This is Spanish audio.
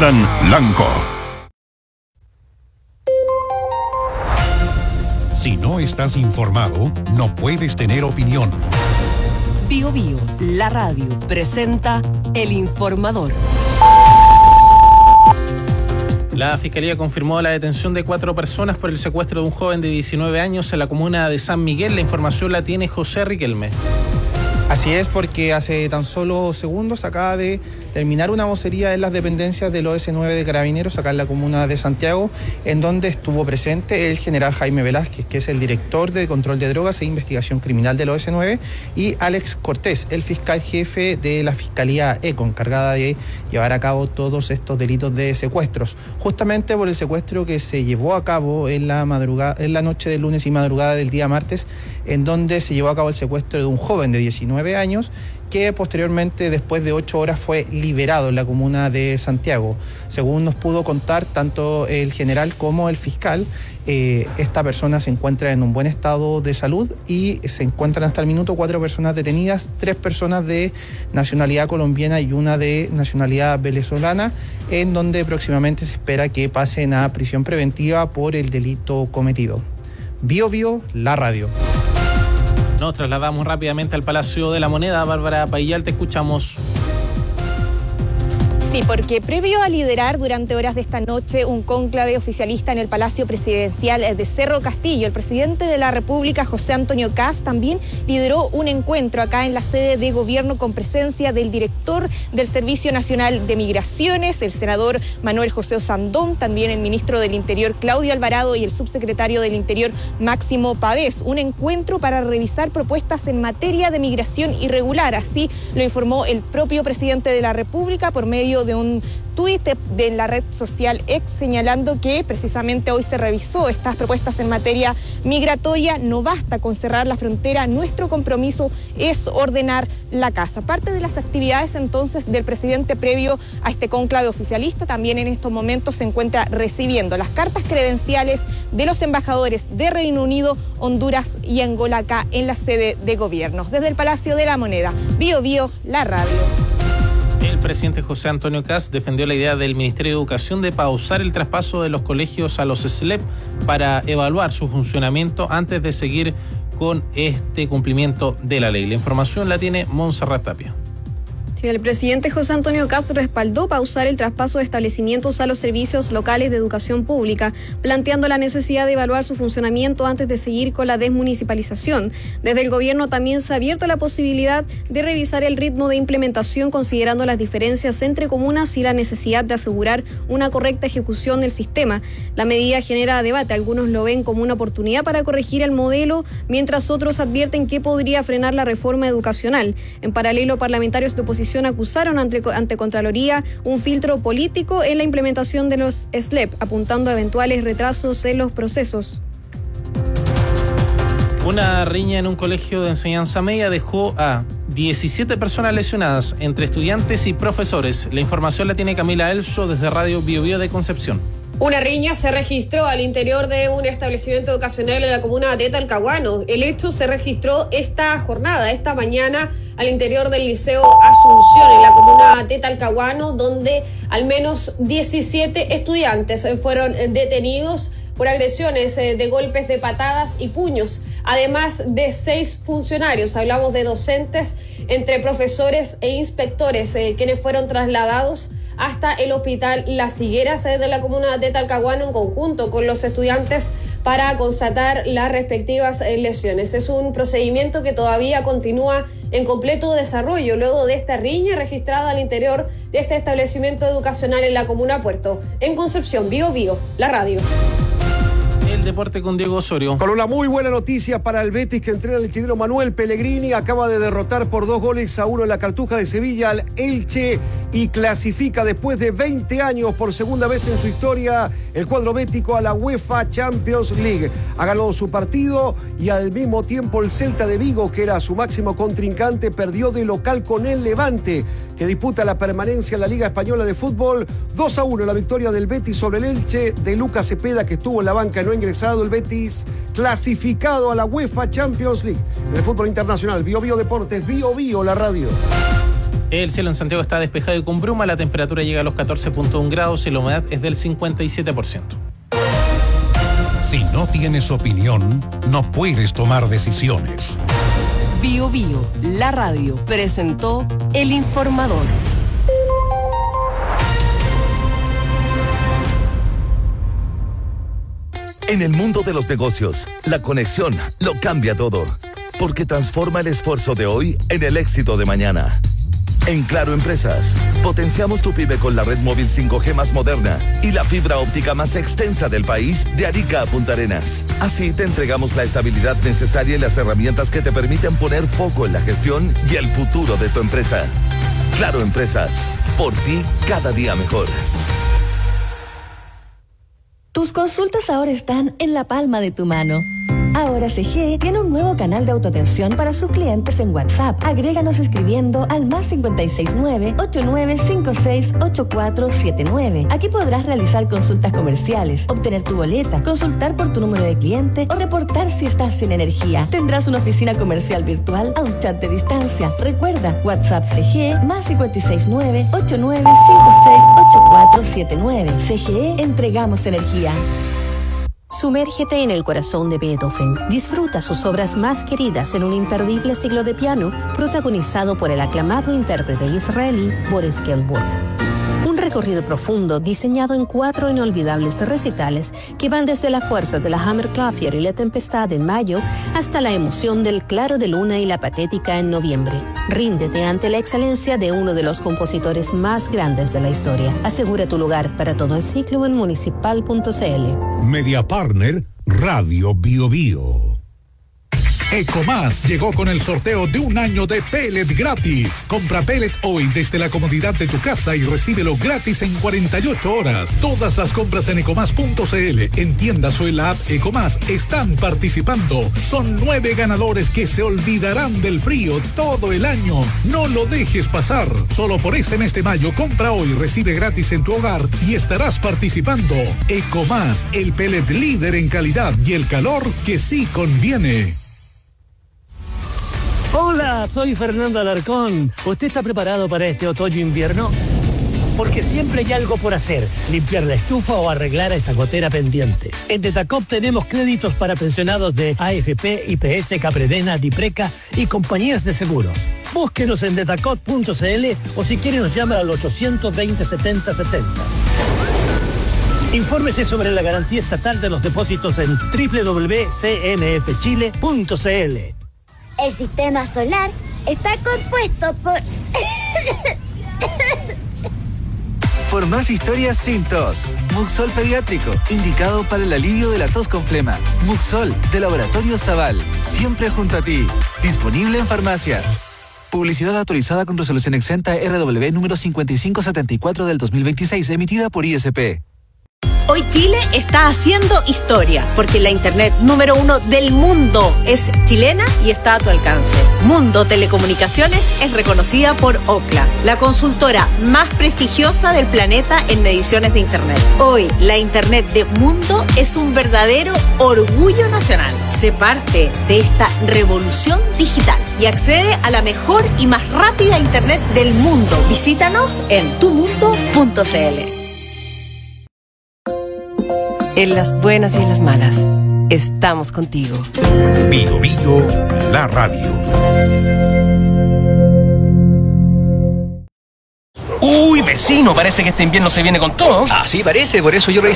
Brendan Blanco. Si no estás informado, no puedes tener opinión. Bio Bio, la radio, presenta El Informador. La Fiscalía confirmó la detención de 4 personas por el secuestro de un joven de 19 años en la comuna de San Miguel. La información la tiene José Riquelme. Así es, porque hace tan solo segundos acaba de terminar una vocería en las dependencias del OS9 de Carabineros, acá en la comuna de Santiago, en donde estuvo presente el general Jaime Velázquez, que es el director de control de drogas e investigación criminal del OS9, y Alex Cortés, el fiscal jefe de la Fiscalía ECO, encargada de llevar a cabo todos estos delitos de secuestros. Justamente por el secuestro que se llevó a cabo en la noche del lunes y madrugada del día martes, en donde se llevó a cabo el secuestro de un joven de 19 años, que posteriormente, después de 8 horas, fue liberado en la comuna de Santiago. Según nos pudo contar tanto el general como el fiscal, esta persona se encuentra en un buen estado de salud y se encuentran hasta el minuto 4 personas detenidas, 3 personas de nacionalidad colombiana y una de nacionalidad venezolana, en donde próximamente se espera que pasen a prisión preventiva por el delito cometido. Bio Bio, la radio. Nos trasladamos rápidamente al Palacio de la Moneda. Bárbara Paillal, te escuchamos. Sí, porque previo a liderar durante horas de esta noche un cónclave oficialista en el Palacio Presidencial de Cerro Castillo, el presidente de la República, José Antonio Kast, también lideró un encuentro acá en la sede de gobierno con presencia del director del Servicio Nacional de Migraciones, el senador Manuel José Osandón, también el ministro del Interior, Claudio Alvarado, y el subsecretario del Interior, Máximo Pavés. Un encuentro para revisar propuestas en materia de migración irregular, así lo informó el propio presidente de la República por medio de un tuit de la red social X, señalando que precisamente hoy se revisó estas propuestas en materia migratoria. No basta con cerrar la frontera, nuestro compromiso es ordenar la casa. Parte de las actividades entonces del presidente previo a este cónclave oficialista, también en estos momentos se encuentra recibiendo las cartas credenciales de los embajadores de Reino Unido, Honduras y Angola acá en la sede de gobierno. Desde el Palacio de la Moneda, Bio Bio, la radio. El presidente José Antonio Kast defendió la idea del Ministerio de Educación de pausar el traspaso de los colegios a los SLEP para evaluar su funcionamiento antes de seguir con este cumplimiento de la ley. La información la tiene Montserrat Tapia. El presidente José Antonio Kast respaldó pausar el traspaso de establecimientos a los servicios locales de educación pública, planteando la necesidad de evaluar su funcionamiento antes de seguir con la desmunicipalización. Desde el gobierno también se ha abierto la posibilidad de revisar el ritmo de implementación, considerando las diferencias entre comunas y la necesidad de asegurar una correcta ejecución del sistema. La medida genera debate. Algunos lo ven como una oportunidad para corregir el modelo, mientras otros advierten que podría frenar la reforma educacional. En paralelo, parlamentarios de oposición acusaron ante Contraloría un filtro político en la implementación de los SLEP, apuntando a eventuales retrasos en los procesos. Una riña en un colegio de enseñanza media dejó a 17 personas lesionadas, entre estudiantes y profesores. La información la tiene Camila Elso desde Radio Bio Bio de Concepción. Una riña se registró al interior de un establecimiento educacional en la comuna de Talcahuano. El hecho se registró esta mañana, al interior del Liceo Asunción, en la comuna de Talcahuano, donde al menos 17 estudiantes fueron detenidos por agresiones de golpes de patadas y puños, además de 6 funcionarios. Hablamos de docentes, entre profesores e inspectores, quienes fueron trasladados hasta el hospital Las Higueras de la comuna de Talcahuano en conjunto con los estudiantes para constatar las respectivas lesiones. Es un procedimiento que todavía continúa en completo desarrollo luego de esta riña registrada al interior de este establecimiento educacional en la comuna Puerto. En Concepción, Bio Bio, la radio. El deporte con Diego Osorio. Con una muy buena noticia para el Betis, que entrena el chileno Manuel Pellegrini. Acaba de derrotar por 2-1 en la Cartuja de Sevilla al Elche y clasifica después de 20 años por segunda vez en su historia el cuadro bético a la UEFA Champions League. Ha ganado su partido y al mismo tiempo el Celta de Vigo, que era su máximo contrincante, perdió de local con el Levante, que disputa la permanencia en la Liga Española de Fútbol. 2-1 la victoria del Betis sobre el Elche de Lucas Cepeda, que estuvo en la banca y no ha ingresado. El Betis clasificado a la UEFA Champions League. En el fútbol internacional, Bio Bio Deportes, Bio Bio, la radio. El cielo en Santiago está despejado y con bruma, la temperatura llega a los 14.1 grados y la humedad es del 57%. Si no tienes opinión, no puedes tomar decisiones. Bio Bio, la radio, presentó El Informador. En el mundo de los negocios, la conexión lo cambia todo, porque transforma el esfuerzo de hoy en el éxito de mañana. En Claro Empresas, potenciamos tu pyme con la red móvil 5G más moderna y la fibra óptica más extensa del país, de Arica a Punta Arenas. Así te entregamos la estabilidad necesaria y las herramientas que te permiten poner foco en la gestión y el futuro de tu empresa. Claro Empresas, por ti cada día mejor. Tus consultas ahora están en la palma de tu mano. Ahora CGE tiene un nuevo canal de autoatención para sus clientes en WhatsApp. Agréganos escribiendo al +569 8956 8479. Aquí podrás realizar consultas comerciales, obtener tu boleta, consultar por tu número de cliente o reportar si estás sin energía. Tendrás una oficina comercial virtual a un chat de distancia. Recuerda, WhatsApp CGE +569 8956 8479. CGE, entregamos energía. Sumérgete en el corazón de Beethoven. Disfruta sus obras más queridas en un imperdible ciclo de piano protagonizado por el aclamado intérprete israelí Boris Gilmour. Un recorrido profundo diseñado en 4 inolvidables recitales que van desde la fuerza de la Hammerklavier y la tempestad en mayo hasta la emoción del claro de luna y la patética en noviembre. Ríndete ante la excelencia de uno de los compositores más grandes de la historia. Asegura tu lugar para todo el ciclo en municipal.cl. Media Partner, Radio Bio Bio. Ecomás llegó con el sorteo de un año de pellet gratis. Compra pellet hoy desde la comodidad de tu casa y recíbelo gratis en 48 horas. Todas las compras en ecomás.cl, en tiendas o en la app Ecomás están participando. Son 9 ganadores que se olvidarán del frío todo el año. No lo dejes pasar. Solo por este mes de mayo, compra hoy, recibe gratis en tu hogar y estarás participando. Ecomás, el pellet líder en calidad y el calor que sí conviene. Hola, soy Fernando Alarcón. ¿Usted está preparado para este otoño-invierno? Porque siempre hay algo por hacer, limpiar la estufa o arreglar esa gotera pendiente. En Detacop tenemos créditos para pensionados de AFP, IPS, Capredena, Dipreca y compañías de seguros. Búsquenos en detacop.cl o si quiere nos llama al 820-7070. Infórmese sobre la garantía estatal de los depósitos en www.cmfchile.cl. El sistema solar está compuesto por más historias sin tos. Muxol Pediátrico, indicado para el alivio de la tos con flema. Muxol, de Laboratorio Zaval, siempre junto a ti. Disponible en farmacias. Publicidad autorizada con resolución exenta RW número 5574 del 2026, emitida por ISP. Hoy Chile está haciendo historia, porque la internet número 1 del mundo es chilena y está a tu alcance. Mundo Telecomunicaciones es reconocida por Ookla, la consultora más prestigiosa del planeta en mediciones de internet. Hoy, la internet de Mundo es un verdadero orgullo nacional. Sé parte de esta revolución digital y accede a la mejor y más rápida internet del mundo. Visítanos en tumundo.cl. En las buenas y en las malas, estamos contigo. Bio Bio, la radio. Uy, vecino, parece que este invierno se viene con todo. Así parece, por eso yo